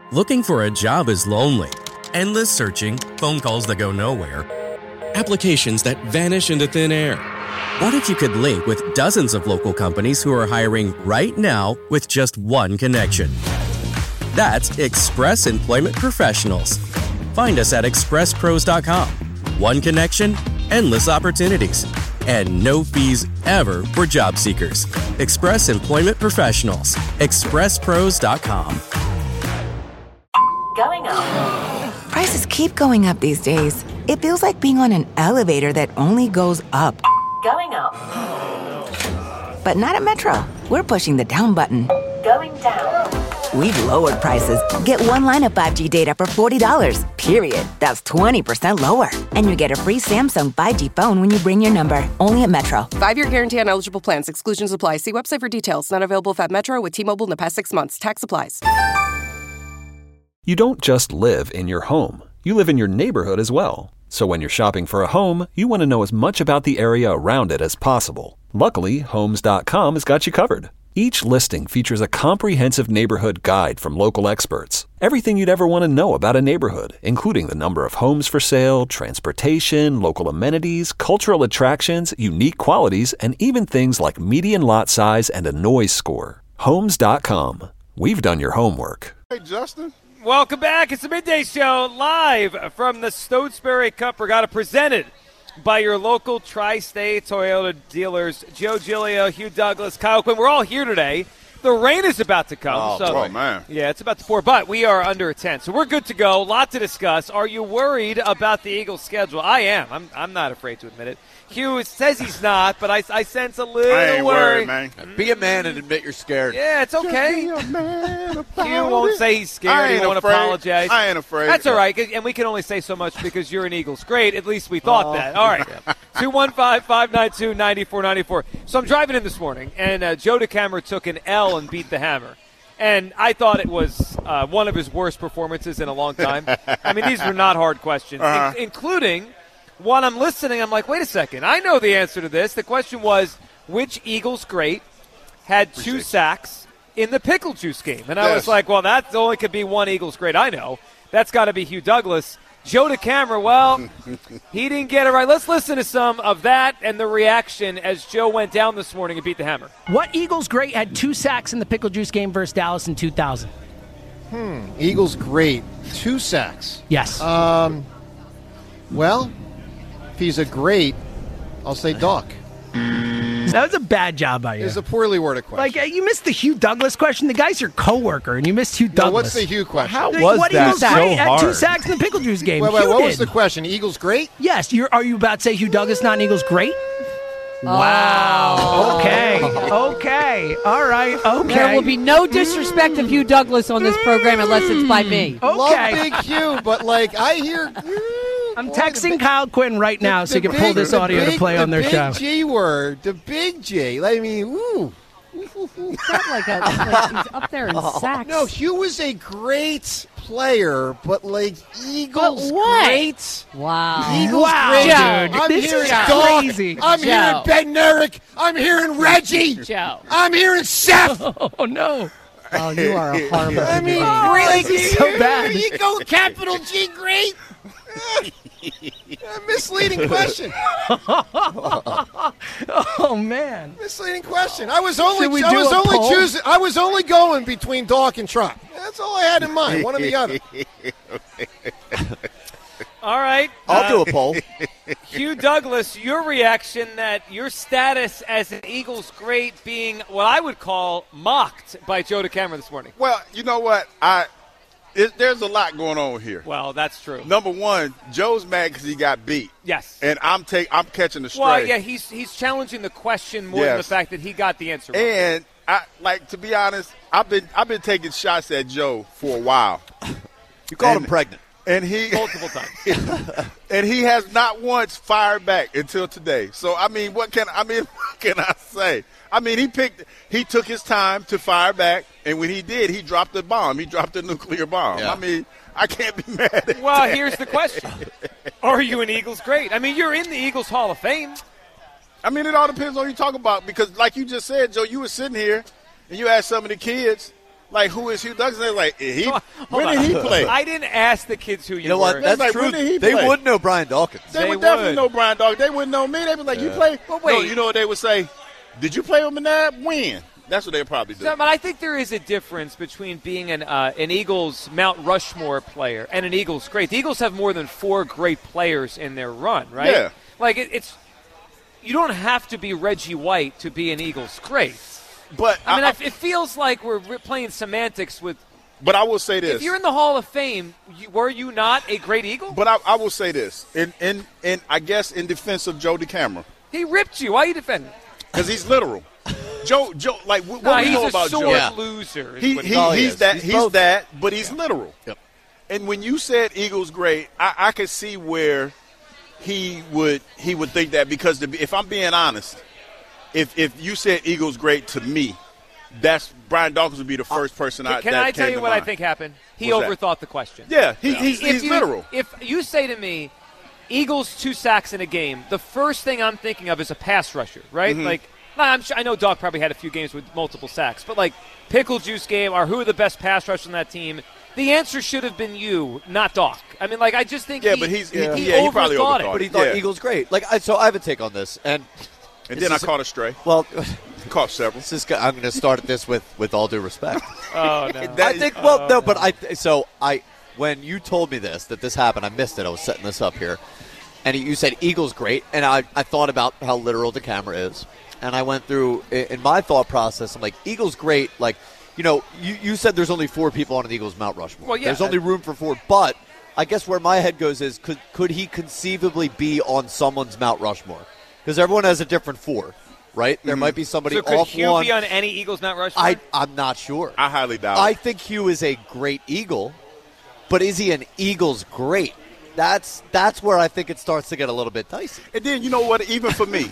Looking for a job is lonely. Endless searching, phone calls that go nowhere, applications that vanish into thin air. What if you could link with dozens of local companies who are hiring right now with just one connection? That's Express Employment Professionals. Find us at expresspros.com. One connection, endless opportunities, and no fees ever for job seekers. Express Employment Professionals. expresspros.com. Going up. Prices keep going up these days. It feels like being on an elevator that only goes up. Going up. But not at Metro. We're pushing the down button. Going down. We've lowered prices. Get one line of 5G data for $40, period. That's 20% lower. And you get a free Samsung 5G phone when you bring your number. Only at Metro. 5-year guarantee on eligible plans. Exclusions apply. See website for details. Not available at Metro with T-Mobile in the past 6 months. Tax applies. You don't just live in your home. You live in your neighborhood as well. So when you're shopping for a home, you want to know as much about the area around it as possible. Luckily, Homes.com has got you covered. Each listing features a comprehensive neighborhood guide from local experts. Everything you'd ever want to know about a neighborhood, including the number of homes for sale, transportation, local amenities, cultural attractions, unique qualities, and even things like median lot size and a noise score. Homes.com. We've done your homework. Hey, Justin. Welcome back. It's the Midday Show live from the Stotesbury Cup Regatta, presented by your local Tri-State Toyota dealers, Joe Giglio, Hugh Douglas, Kyle Quinn. We're all here today. The rain is about to come. Oh, man. Yeah, it's about to pour, but we are under a tent. So we're good to go. A lot to discuss. Are you worried about the Eagles' schedule? I am. I'm not afraid to admit it. Hugh says he's not, but I sense a little I ain't worry. worried, man. Be a man and admit you're scared. Yeah, it's okay. Hugh won't say he's scared. He won't apologize. I ain't afraid. That's all right, and we can only say so much because you're an Eagles great. At least we thought that. All right. 215-592-9494. So I'm driving in this morning, and Joe DeCamera took an L and beat the Hammer. And I thought it was one of his worst performances in a long time. I mean, these were not hard questions, including one I'm listening. I'm like, wait a second. I know the answer to this. The question was, which Eagles great had 2 sacks in the pickle juice game? And I was like, well, that only could be one Eagles great I know. That's got to be Hugh Douglas. Joe DeCamera, well, he didn't get it right. Let's listen to some of that and the reaction as Joe went down this morning and beat the Hammer. What Eagles great had 2 sacks in the pickle juice game versus Dallas in 2000? Eagles great, 2 sacks. Yes. Well, if he's a great, I'll say Doc. That was a bad job by you. It's a poorly worded question. Like, you missed the Hugh Douglas question. The guy's your coworker, and you missed Hugh Douglas. What's the Hugh question? How was what that Eagles so great hard? had 2 sacks in the pickle juice game. Wait, Hugh what was did. the question? Eagles great? Yes. Are you about to say Hugh Douglas not an Eagles great? Wow. Okay. All right. Okay. There will be no disrespect of Hugh Douglas on this program unless it's by me. Okay. Love Big Hugh, but I hear. I'm texting Kyle Quinn right now so he can pull this audio to play on their show. The big G word, the big G. I mean, ooh. It's not like he's up there in sacks. No, Hugh was a great player, but Eagles great. Wow. Eagles great. Joe, I'm this hearing is Doc. crazy. I'm hearing Ben Eric. I'm hearing Reggie. Joe. I'm hearing Seth. Oh, no. Oh, you are a horrible. I mean, this is so bad. There you go, capital G great. Misleading question. Oh man, misleading question. I was only poll? choosing. I was only going between Doc and Trump. That's all I had in mind. One or the other. All right. I'll do a poll. Hugh Douglas, your reaction that your status as an Eagles great being what I would call mocked by Joe DeCamera this morning. Well, you know what? There's a lot going on here. Well, that's true. Number one, Joe's mad because he got beat. Yes. And I'm catching the stray. Well, yeah, he's challenging the question more than the fact that he got the answer right. And to be honest, I've been taking shots at Joe for a while. You called him pregnant. And he multiple times. And he has not once fired back until today. So what can I say? I mean, he took his time to fire back, and when he did, he dropped the bomb. He dropped a nuclear bomb. Yeah. I mean, I can't be mad at Well, that. here's the question. Are you an Eagles great? I mean, you're in the Eagles Hall of Fame. I mean, it all depends on who you talk about because, like you just said, Joe, you were sitting here, and you asked some of the kids, like, who is Hugh Douglas? They're like, Hold when on. did he play? I didn't ask the kids who you know were. what? That's like, true. when did he They play? would know Brian Dawkins. They would definitely know Brian Dawkins. They wouldn't know me. They'd be like, you play? But wait. No, you know what they would say? Did you play with McNabb? When? That's what they would probably do. So, but I think there is a difference between being an Eagles Mount Rushmore player and an Eagles great. The Eagles have more than 4 great players in their run, right? Yeah. Like, it's you don't have to be Reggie White to be an Eagles great. But I mean, it feels like we're playing semantics with. But I will say this: if you're in the Hall of Fame, were you not a great Eagle? But I will say this, in I guess in defense of Joe DeCamara, he ripped you. Why are you defending? Because he's literal. Joe, like what do you know about Joe? He's a sore loser. He's that, but he's literal. Yep. And when you said Eagles great, I could see where he would think that, because if I'm being honest, if you said Eagles great to me, that's Brian Dawkins would be the first person Can I tell you what I think happened? He overthought the question. Yeah, he's literal. If you say to me, Eagles 2 sacks in a game, the first thing I'm thinking of is a pass rusher, right? Mm-hmm. Like, I know Doc probably had a few games with multiple sacks, but like Pickle Juice game, or who are the best pass rushers on that team? The answer should have been you, not Doc. I mean, like, I just think he probably overthought it. But he thought Eagles great. Like, so I have a take on this, and then I caught a stray. Well, caught several. I'm going to start this with all due respect. Oh no! I think. When you told me that this happened, I missed it. I was setting this up here, and you said Eagles great, and I thought about how literal DeCamara is, and I went through in my thought process. I'm like, Eagles great, like. You know, you said there's only 4 people on an Eagles Mount Rushmore. Well, yeah. There's only room for 4, but I guess where my head goes is could he conceivably be on someone's Mount Rushmore? Because everyone has a different 4, right? There might be somebody off one. So could Hugh one. be on any Eagles Mount Rushmore? I'm not sure. I highly doubt it. I think Hugh is a great Eagle, but is he an Eagles great? That's where I think it starts to get a little bit dicey. And then, you know what, even for me,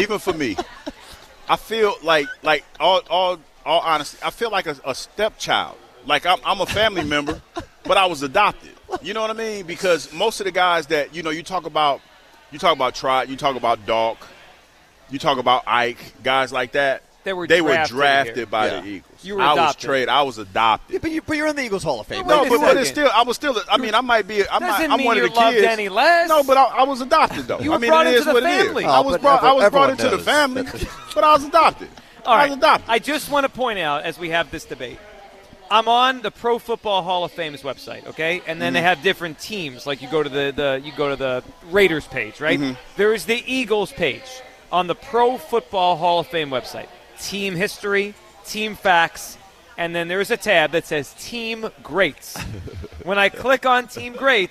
I feel like all honesty, I feel like a stepchild. Like I'm a family member, but I was adopted. You know what I mean? Because most of the guys that, you talk about Trot, you talk about Doc, you talk about Ike, guys like that. They were drafted by the Eagles. You were adopted. I was adopted. Yeah, but you're in the Eagles Hall of Fame. No, but it's still. I was still. I mean, I might be. I'm one of the loved kids. Any less. No, but I was adopted though. You were I mean, brought it into is the what family. it is. I was brought into the family, but I was adopted. All right. I was adopted. I just want to point out, as we have this debate, I'm on the Pro Football Hall of Fame's website, okay, and then they have different teams. Like you go to the Raiders page, right? Mm-hmm. There is the Eagles page on the Pro Football Hall of Fame website. Team history, team facts, and then there's a tab that says Team Greats. When I click on Team Greats,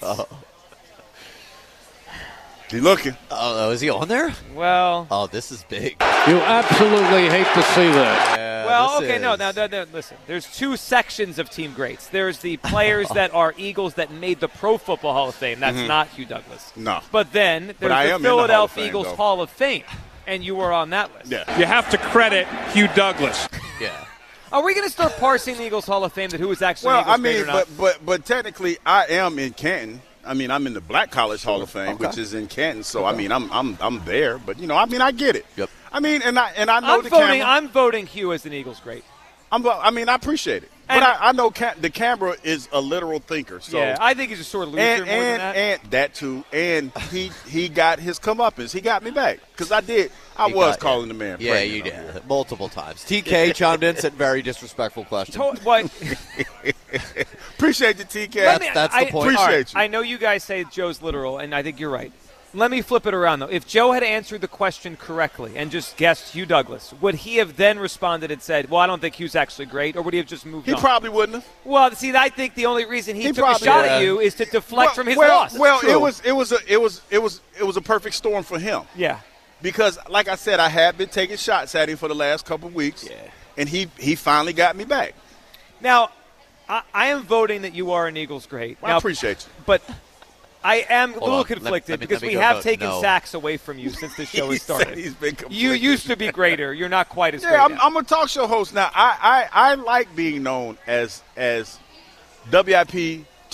he looking. Oh, is he on there? Well, this is big. You absolutely hate to see that. Yeah, well, okay, no, listen. There's 2 sections of Team Greats. There's the players that are Eagles that made the Pro Football Hall of Fame. That's not Hugh Douglas. No. But then there's the Philadelphia Eagles Hall of Fame, and you were on that list. Yeah. You have to credit Hugh Douglas. Yeah. Are we going to start parsing the Eagles Hall of Fame that who is actually Eagles great or not? but technically I am in Canton. I mean, I'm in the Black College Hall of Fame, which is in Canton. So I mean, I'm there. But I mean, I get it. Yep. I mean, and I know I'm voting Hugh as an Eagles great. I mean, I appreciate it. But I know DeCamara is a literal thinker. So. Yeah, I think he's a sore loser more than that. And that too. And he got his comeuppance. He got me back. Because I was calling the man. Yeah, you did. Multiple times. TK chimed in, said very disrespectful question. What? Appreciate you, TK. That's the point. Appreciate you. I know you guys say Joe's literal, and I think you're right. Let me flip it around, though. If Joe had answered the question correctly and just guessed Hugh Douglas, would he have then responded and said, well, I don't think Hugh's actually great, or would he have just moved on? He probably wouldn't have. Well, see, I think the only reason he took a shot at you is to deflect from his loss. Well, it was a perfect storm for him. Yeah. Because, like I said, I had been taking shots at him for the last couple of weeks, and he finally got me back. Now, I am voting that you are an Eagles great. Well, I appreciate you. But I am a little conflicted because we have taken sacks away from you since the show has started. He's been conflicted. You used to be greater. You're not quite as great. Yeah, I'm a talk show host now. I like being known as WIP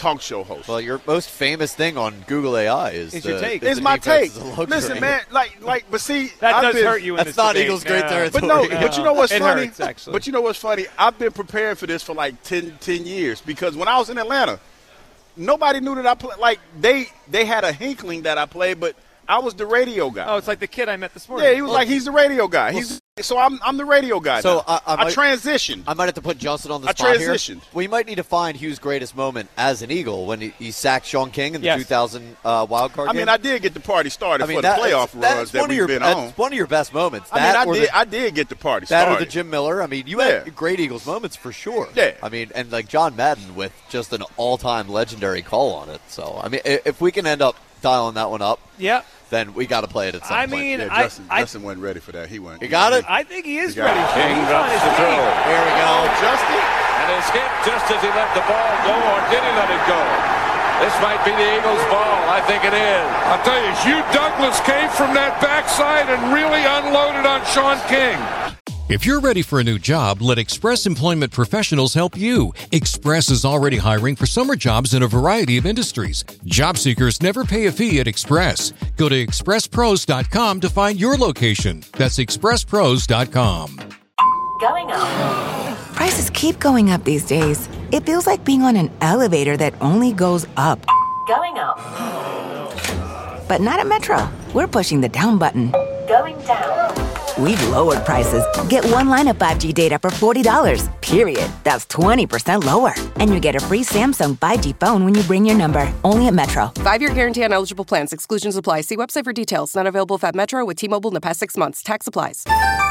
talk show host. Well, your most famous thing on Google AI is your take. It's my take. Listen, man, but see, that does hurt you in this not debate. Eagles' great territory. But you know what's funny? Hurts, actually. But you know what's funny? I've been preparing for this for like 10 years because when I was in Atlanta, nobody knew that I played. Like, they had a hinkling that I played, but I was the radio guy. Oh, it's like the kid I met this morning. Yeah, he was he's the radio guy. So I'm the radio guy. So now. I transitioned. I might have to put Justin on the spot here. I transitioned. We might need to find Hugh's greatest moment as an Eagle when he sacked Sean King in the 2000 wild card game. I mean, I did get the party started for the playoff runs that we've been on. That's one of your best moments. I did get the party started. That or the Jim Miller. I mean, you had great Eagles moments for sure. Yeah. I mean, and like John Madden with just an all-time legendary call on it. So, I mean, if we can end up dialing that one up. Yeah. Then we got to play it at some point. Justin wasn't ready for that. He went. You got it? I think he is ready. King drops the throw. Here we go. Justin. And it's hit just as he let the ball go, or did he let it go? This might be the Eagles' ball. I think it is. I'll tell you, Hugh Douglas came from that backside and really unloaded on Sean King. If you're ready for a new job, let Express Employment Professionals help you. Express is already hiring for summer jobs in a variety of industries. Job seekers never pay a fee at Express. Go to expresspros.com to find your location. That's expresspros.com. Going up. Prices keep going up these days. It feels like being on an elevator that only goes up. Going up. But not at Metro. We're pushing the down button. Going down. We've lowered prices. Get one line of 5G data for $40, period. That's 20% lower. And you get a free Samsung 5G phone when you bring your number. Only at Metro. 5-year guarantee on eligible plans. Exclusions apply. See website for details. Not available at Metro with T-Mobile in the past 6 months. Tax applies.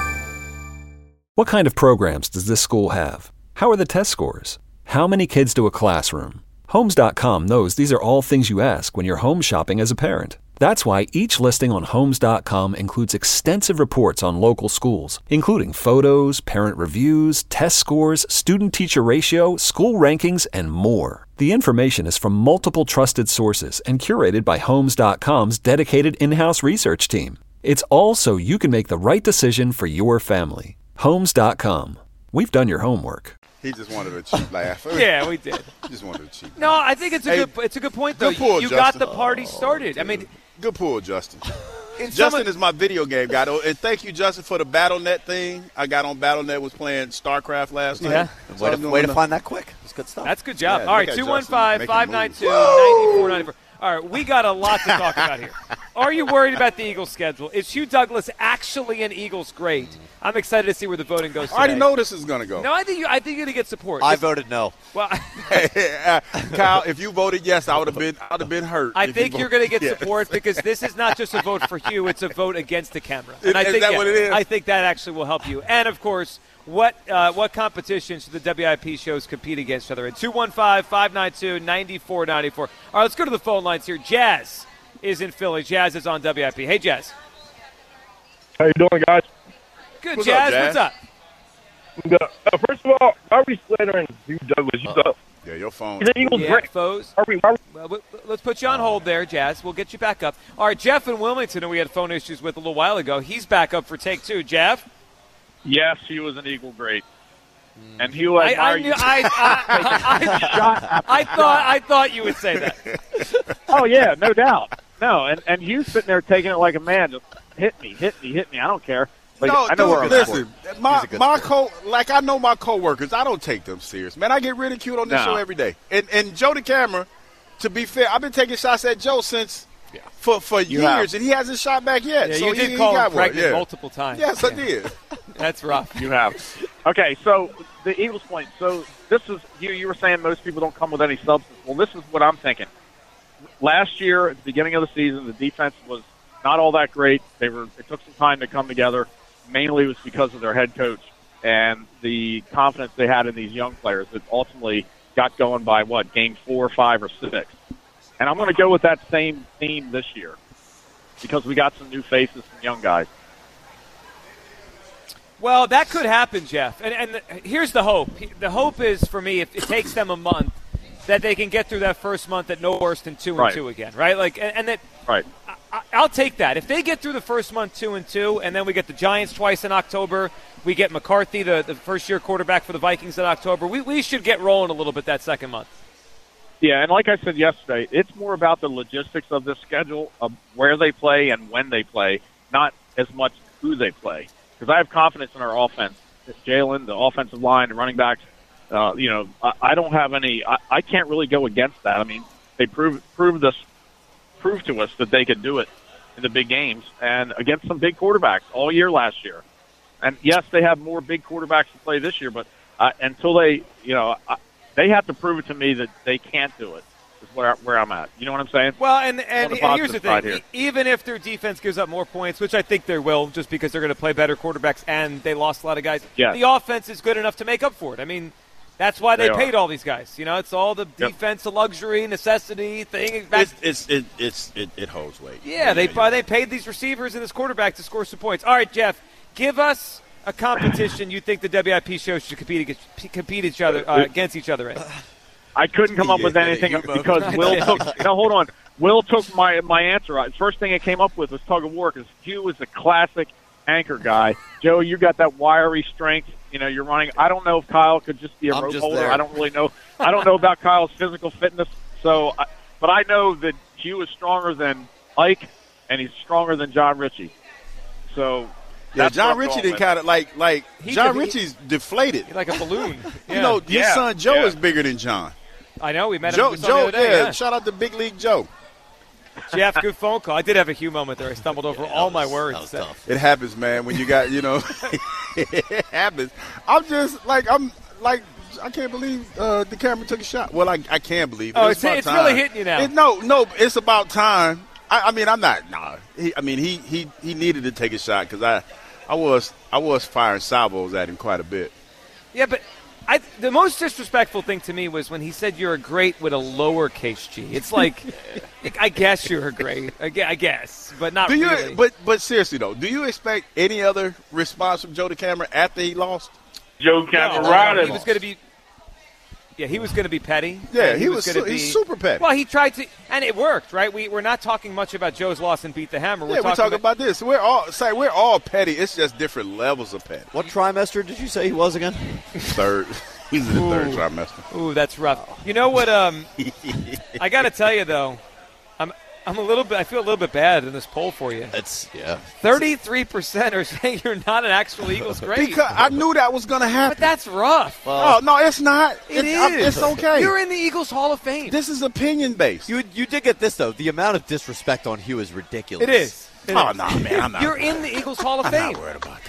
What kind of programs does this school have? How are the test scores? How many kids do a classroom? Homes.com knows these are all things you ask when you're home shopping as a parent. That's why each listing on Homes.com includes extensive reports on local schools, including photos, parent reviews, test scores, student-teacher ratio, school rankings, and more. The information is from multiple trusted sources and curated by Homes.com's dedicated in-house research team. It's all so you can make the right decision for your family. Homes.com. We've done your homework. He just wanted a cheap laugh. Yeah, we did. Just wanted a cheap. No, I think it's a good point though. Good pull, you Justin. got the party started. I mean, good pull, Justin. Justin is my video game guy, though. And thank you, Justin, for the BattleNet thing. I got on BattleNet, was playing StarCraft last night. Yeah. Way to find that quick. It's good stuff. That's good job. Yeah, all right, 215-592-9494. All right, we got a lot to talk about here. Are you worried about the Eagles' schedule? Is Hugh Douglas actually an Eagles great? I'm excited to see where the voting goes today. I already know this is going to go. No, I think you're going to get support. I voted no. Well, Kyle, if you voted yes, I would have been hurt. I think you're going to get support because this is not just a vote for Hugh; it's a vote against the camera. And Is that what it is? I think that actually will help you. And of course, what competition should the WIP shows compete against each other in? 215-592-9494. All right, let's go to the phone lines here. Jazz is in Philly. Jazz is on WIP. Hey, Jazz. How you doing, guys? Good, What's Jazz. up, What's up? First of all, Robbie Slater and Hugh Douglas, you up? Yeah, your phone. The Eagles great. Foes. Well, Let's put you on hold there, Jazz. We'll get you back up. All right, Jeff in Wilmington, who we had phone issues with a little while ago. He's back up for take two. Jeff? yes, he was an Eagle great. And Hugh, I thought you would say that. Oh, yeah, no doubt. No, and Hugh's sitting there taking it like a man. Just hit me. I don't care. Like, No, I know where dude, I'm listen. I know my coworkers. I don't take them serious, man. I get ridiculed on this show every day. And Joe DeCamera, to be fair, I've been taking shots at Joe since for years, and he hasn't shot back yet. Yeah, so you did he call him got pregnant one. multiple times. Yes, I did. That's rough. You have. Okay, so the Eagles point. So this is you were saying most people don't come with any substance. Well, this is what I'm thinking. Last year, at the beginning of the season, the defense was not all that great. It took some time to come together. Mainly it was because of their head coach and the confidence they had in these young players that ultimately got going by game 4, 5, or 6. And I'm going to go with that same theme this year because we got some new faces, some young guys. Well, that could happen, Jeff. And here's the hope. The hope is, for me, if it takes them a month, that they can get through that first month at no worse than 2-2 again, right? Right. I'll take that. If they get through the first month 2-2, and then we get the Giants twice in October, we get McCarthy, the first-year quarterback for the Vikings in October, we should get rolling a little bit that second month. Yeah, and like I said yesterday, it's more about the logistics of this schedule, of where they play and when they play, not as much who they play. Because I have confidence in our offense. Jalen, the offensive line, the running backs, I don't have any. I can't really go against that. I mean, they proved to us that they could do it in the big games and against some big quarterbacks all year last year. And yes, they have more big quarterbacks to play this year, but until they have to prove it to me that they can't do it. Is where I'm at. You know what I'm saying? Well, and here's the thing. Even if their defense gives up more points, which I think they will, just because they're going to play better quarterbacks and they lost a lot of guys, the offense is good enough to make up for it. I mean, that's why they paid all these guys. You know, it's all the defense, a luxury, necessity thing. It holds weight. Yeah, they paid these receivers and this quarterback to score some points. All right, Jeff, give us a competition you think the WIP show should compete against each other in. I couldn't come up with anything because Will took. Hold on. Will took my answer. First thing I came up with was tug of war because Hugh is a classic anchor guy. Joe, you got that wiry strength. You're running. I don't know if Kyle could just be a rope holder. There. I don't really know. I don't know about Kyle's physical fitness. But I know that Hugh is stronger than Ike, and he's stronger than John Ritchie. So. Yeah, John Ritchie did kind of like John Ritchie's deflated. He's like a balloon. Yeah. Your son Joe is bigger than John. I know. We met Joe, him the other day. Shout out to Big League Joe. Jeff, good phone call. I did have a Hugh moment there. I stumbled over all my words. That was tough. It happens, man, when you got, it happens. I'm just I can't believe the camera took a shot. Well, I can't believe it. It's really hitting you now. No, it's about time. I'm not. Nah. He needed to take a shot because I was firing salvos at him quite a bit. Yeah, but the most disrespectful thing to me was when he said you're a great with a lowercase g. It's like, I guess you're a great. I guess, but not really. But seriously, though, do you expect any other response from Joe DeCamara after he lost? Joe DeCamara. He was going to be. Yeah, he was going to be petty. Yeah, he's super petty. Well, he tried to, and it worked, right? We're not talking much about Joe's loss and Beat the Hammer. We're talking about this. We're all petty. It's just different levels of petty. What trimester did you say he was again? Third. He's in the third trimester. Ooh, that's rough. You know what? I got to tell you though, I feel a little bit bad in this poll for you. 33% are saying you're not an actual Eagles great. Because I knew that was going to happen. But that's rough. No, it's not. It is. It's okay. You're in the Eagles Hall of Fame. This is opinion-based. You did get this, though. The amount of disrespect on Hugh is ridiculous. It is. No, man. I'm not. You're in the Eagles Hall of Fame. I'm not worried about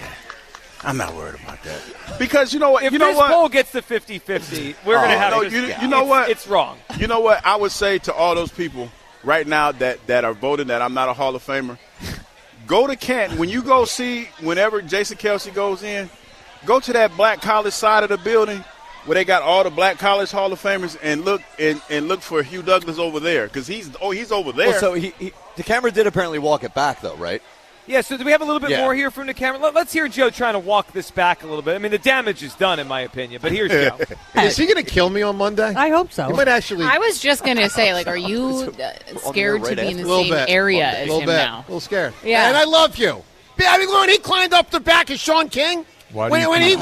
that. Because you know what? If this poll gets to 50-50, we're going to have you know what? It's wrong. You know what? I would say to all those people right now that are voting that I'm not a Hall of Famer, go to Canton. When you go see, whenever Jason Kelce goes in, go to that black college side of the building where they got all the black college Hall of Famers and look for Hugh Douglas over there because he's over there. Well, so the camera did apparently walk it back, though, right? Yeah, so do we have a little bit more here from the camera? Let's hear Joe trying to walk this back a little bit. I mean, the damage is done, in my opinion, but here's Joe. Is he going to kill me on Monday? I hope so. He might actually. I was just going to say, are you scared to be in the same area as him now? A little scared. Yeah. And I love you. I mean, when he climbed up the back of Sean King. When he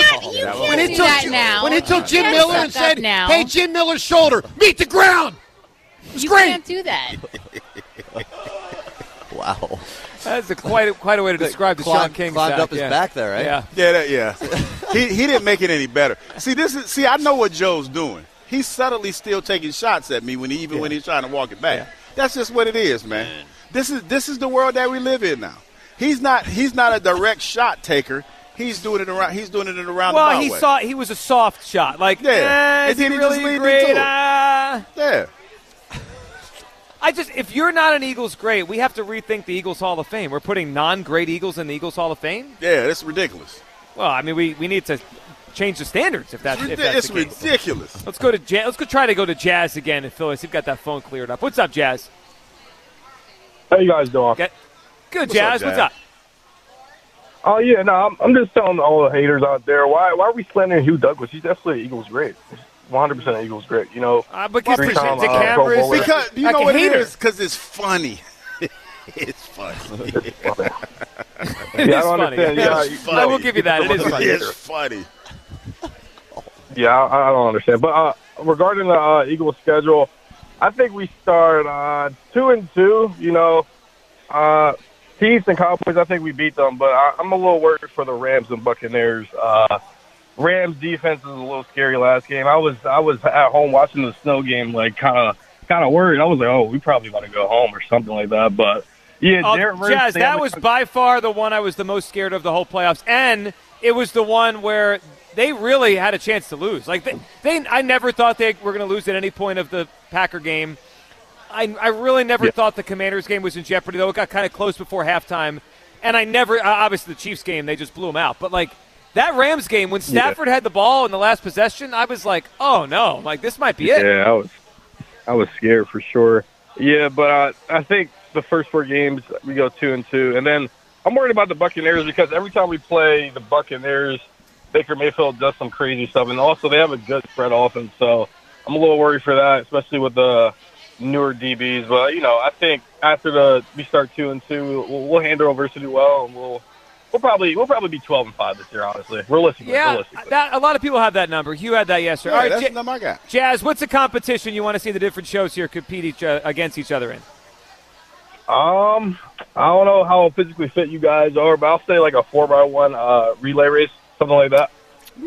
took Jim Miller and said, "Hey, Jim Miller's shoulder, meet the ground." It was great. You can't do that. Wow. That's quite a way to describe the Sean King climbed up his back there, right? Yeah. He didn't make it any better. See, I know what Joe's doing. He's subtly still taking shots at me when he's trying to walk it back. Yeah. That's just what it is, man. This is the world that we live in now. He's not a direct shot taker. He's doing it around. He's doing it in a roundabout way. Well, he was a soft shot. Is he really great? Yeah. If you're not an Eagles great, we have to rethink the Eagles Hall of Fame. We're putting non-great Eagles in the Eagles Hall of Fame? Yeah, that's ridiculous. Well, I mean, we need to change the standards if that's the case. It's ridiculous. Let's go try to go to Jazz again in Philly. See if we've got that phone cleared up. What's up, Jazz? How you guys doing? Good, Jazz. What's up? Oh, yeah, no, I'm just telling all the haters out there, why are we slandering Hugh Douglas? He's definitely Eagles great. 100% Eagles great, because DeCamara is because you know what it is? Because it's funny. It's funny. It is funny. I will give you that. It is funny. It's funny. Yeah, I don't understand. But regarding the Eagles schedule, I think we start 2-2. You know, Chiefs and Cowboys, I think we beat them, but I'm a little worried for the Rams and Buccaneers. Rams defense is a little scary last game. I was at home watching the snow game, like kind of worried. I was like, oh, we probably want to go home or something like that. But yeah, Jazz, that was by far the one I was the most scared of the whole playoffs, and it was the one where they really had a chance to lose. Like I never thought they were going to lose at any point of the Packer game. I really never thought the Commanders game was in jeopardy, though it got kind of close before halftime. And I never, obviously the Chiefs game, they just blew them out. But, like, that Rams game, when Stafford had the ball in the last possession, I was like, oh, no, like, this might be it. Yeah, I was scared for sure. Yeah, but I think the first 4 games, we go 2-2. And then I'm worried about the Buccaneers because every time we play the Buccaneers, Baker Mayfield does some crazy stuff. And also they have a good spread offense, so I'm a little worried for that, especially with the newer DBs. But, you know, I think after we start 2-2, we'll handle adversity well, and we'll probably be 12-5 this year, honestly. Realistically. A lot of people have that number. You had that yesterday. Yeah, all right, that's the number I got. Jazz, what's a competition you want to see the different shows here compete against each other in? I don't know how physically fit you guys are, but I'll say like a 4x1 relay race, something like that.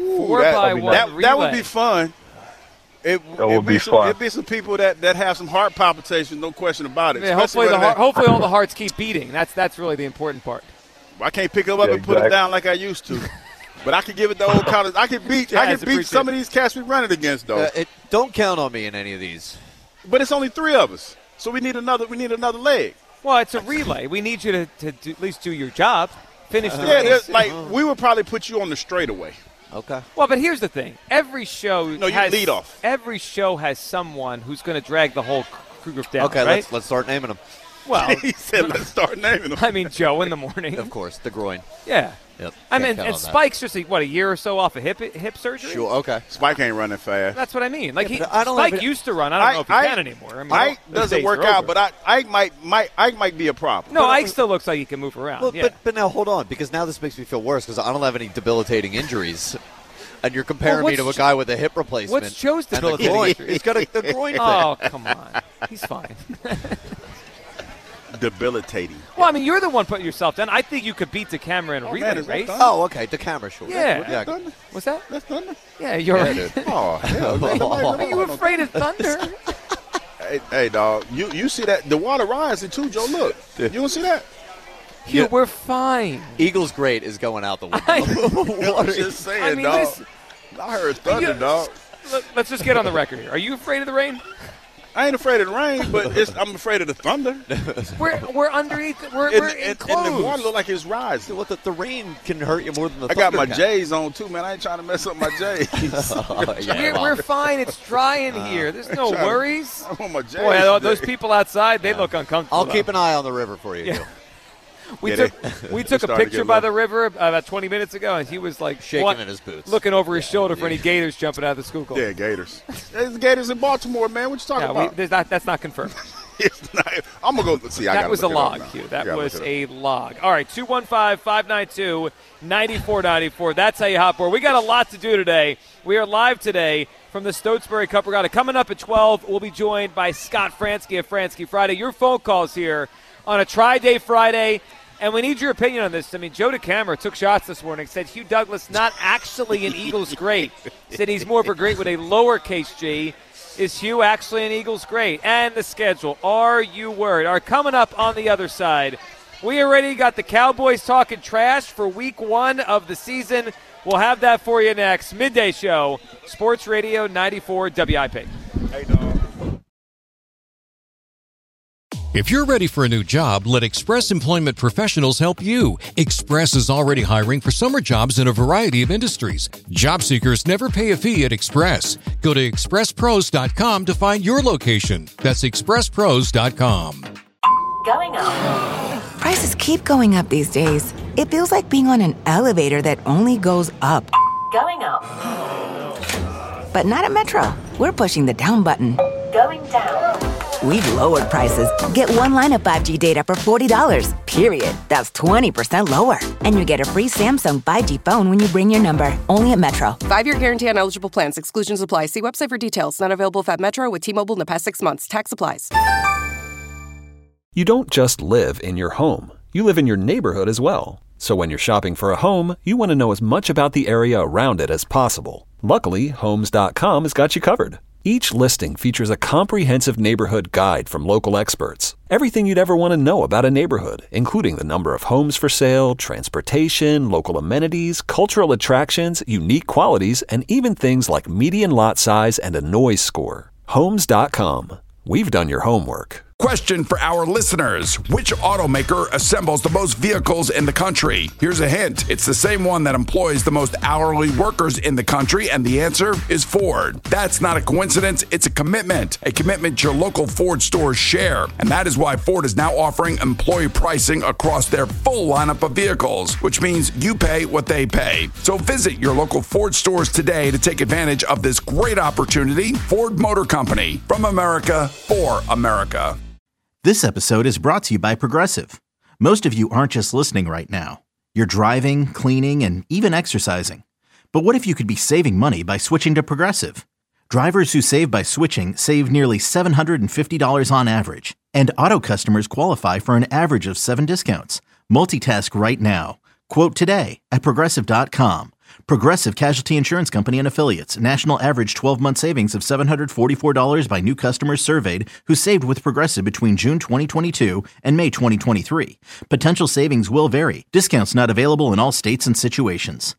4x1 relay. That would be fun. It would be fun. It'd be some people that have some heart palpitations, no question about it. Yeah, hopefully all the hearts keep beating. That's really the important part. I can't pick them up and put them down like I used to. But I can give it the old college. I can beat some of these cats we run it against, though. Don't count on me in any of these. But it's only 3 of us, so we need another leg. Well, it's a relay. We need you to at least do your job, finish the race. We would probably put you on the straightaway. Okay. Well, but here's the thing. Every show you lead off. Every show has someone who's going to drag the whole crew group down. Okay, right? let's start naming them. Well, he said, let's start naming them. I mean, Joe in the morning. Of course, the groin. Yeah. Yep. I mean, and Spike's just a year or so off of hip surgery. Sure. Okay. Spike ain't running fast. That's what I mean. Like Spike used to run. I don't know if he can anymore. I mean, Ike doesn't work out, but Ike might be a problem. No, Ike still looks like he can move around. Well, but now hold on, because now this makes me feel worse because I don't have any debilitating injuries. And you're comparing me to a guy with a hip replacement. What's Joe's debilitating injury? He's got a groin thing. Oh, come on. He's fine. Debilitating. Well, I mean, you're the one putting yourself down. I think you could beat DeCamera in a relay race. Oh, okay. DeCamera, sure. Yeah. What's that? That's Thunder. Yeah, you're right. Dude. Oh, hell. Are you afraid of Thunder? Hey, dog. You see that? The water rising, too, Joe. Look. You don't see that? Hugh, we're fine. Eagles great is going out the window. I'm just saying, dog. I heard Thunder, dog. Let's just get on the record here. Are you afraid of the rain? I ain't afraid of the rain, but I'm afraid of the thunder. We're underneath. We're enclosed. And the water look like it's rising. Well, the rain can hurt you more than the thunder. I got my J's on, too, man. I ain't trying to mess up my J's. We're fine. It's dry in here. There's no worries. I'm on my J's. Boy, those people outside, they look uncomfortable. I'll keep an eye on the river for you, too. We took a picture by the river about 20 minutes ago, and he was like shaking in his boots, looking over his shoulder for any gators jumping out of the school goal. Yeah, gators. There's gators in Baltimore, man. What you talking about? That's not confirmed. It's not. I'm gonna go see. That was a log, Hugh. That was a log. All right, 215-592-9494. That's how you hop board. We got a lot to do today. We are live today from the Stotesbury Cup Regatta. Coming up at 12, we'll be joined by Scott Fransky of Fransky Friday. Your phone calls here on a Tri-Day Friday. And we need your opinion on this. I mean, Joe DeCamera took shots this morning, said Hugh Douglas not actually an Eagles great. Said he's more of a great with a lowercase g. Is Hugh actually an Eagles great? And the schedule, are you worried? Are coming up on the other side. We already got the Cowboys talking trash for week 1 of the season. We'll have that for you next. Midday Show, Sports Radio 94 WIP. Hey, dog. If you're ready for a new job, let Express Employment Professionals help you. Express is already hiring for summer jobs in a variety of industries. Job seekers never pay a fee at Express. Go to expresspros.com to find your location. That's expresspros.com. Going up. Prices keep going up these days. It feels like being on an elevator that only goes up. Going up. But not at Metro. We're pushing the down button. Going down. We've lowered prices. Get one line of 5G data for $40, period. That's 20% lower. And you get a free Samsung 5G phone when you bring your number. Only at Metro. 5-year guarantee on eligible plans. Exclusions apply. See website for details. Not available at Metro with T-Mobile in the past 6 months. Tax applies. You don't just live in your home. You live in your neighborhood as well. So when you're shopping for a home, you want to know as much about the area around it as possible. Luckily, Homes.com has got you covered. Each listing features a comprehensive neighborhood guide from local experts. Everything you'd ever want to know about a neighborhood, including the number of homes for sale, transportation, local amenities, cultural attractions, unique qualities, and even things like median lot size and a noise score. Homes.com. We've done your homework. Question for our listeners. Which automaker assembles the most vehicles in the country? Here's a hint. It's the same one that employs the most hourly workers in the country, and the answer is Ford. That's not a coincidence. It's a commitment your local Ford stores share. And that is why Ford is now offering employee pricing across their full lineup of vehicles, which means you pay what they pay. So visit your local Ford stores today to take advantage of this great opportunity. Ford Motor Company, from America for America. This episode is brought to you by Progressive. Most of you aren't just listening right now. You're driving, cleaning, and even exercising. But what if you could be saving money by switching to Progressive? Drivers who save by switching save nearly $750 on average. And auto customers qualify for an average of 7 discounts. Multitask right now. Quote today at Progressive.com. Progressive Casualty Insurance Company and Affiliates. National average 12-month savings of $744 by new customers surveyed who saved with Progressive between June 2022 and May 2023. Potential savings will vary. Discounts not available in all states and situations.